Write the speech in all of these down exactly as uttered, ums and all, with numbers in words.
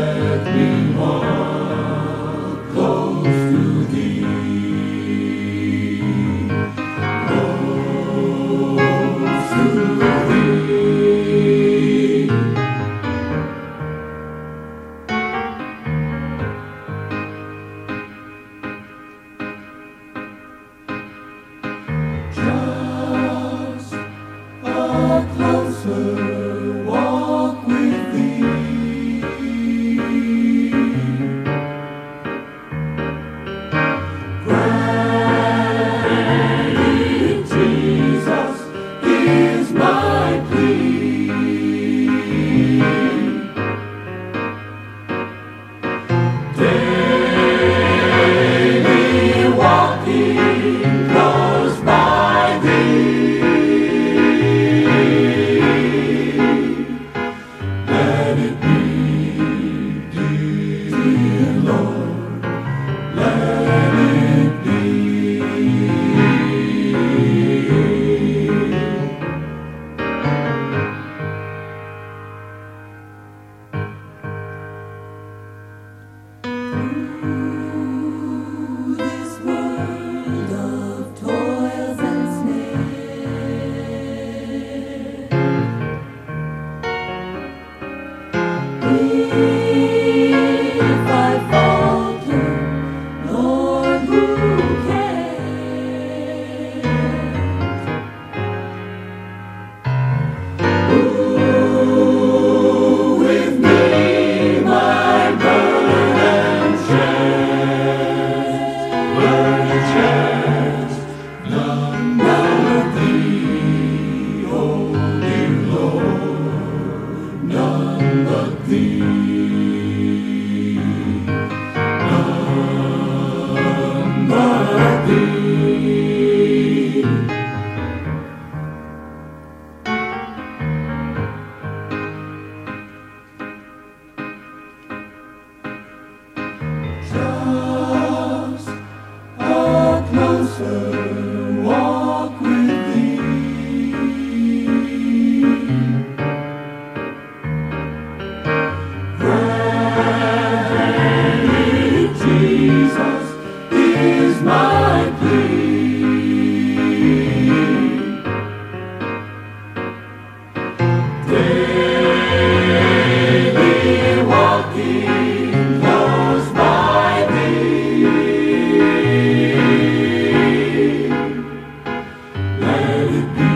let me walk close to thee, close to thee. Just a closer walk with thee, granted Jesus is my plea. Daily walking close by thee, let it be, dear Lord, let it be. Through this world of toils and snares, if I falter, Lord, who cares? Ooh, with me my burden shares, burden shares, none but thee, oh dear Lord, none but thee, none but thee. Just a closer walk with thee, granted Jesus is my plea. Daily walking close by thee, let it be,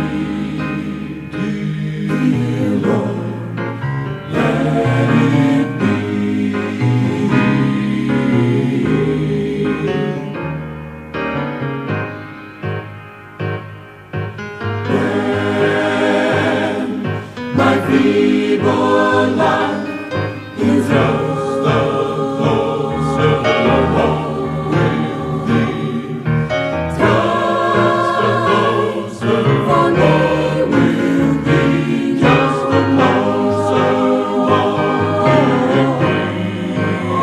dear Lord, let it be. When my feeble life is just the closer walk with thee, just the closer walk with thee, just the closer walk with thee,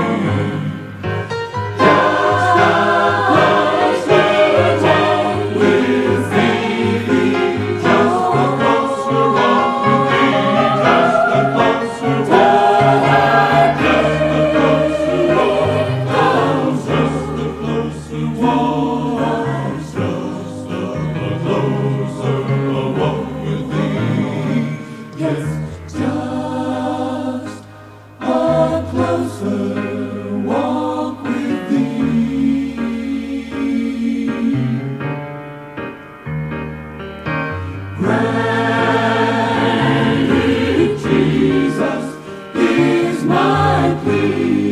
just the closer walk with thee, just the closer walk with thee, just the closer walk, just the closer walk, just the closer walk, just the closer walk with thee. Yes, just a closer walk with thee. Granted Jesus is my plea.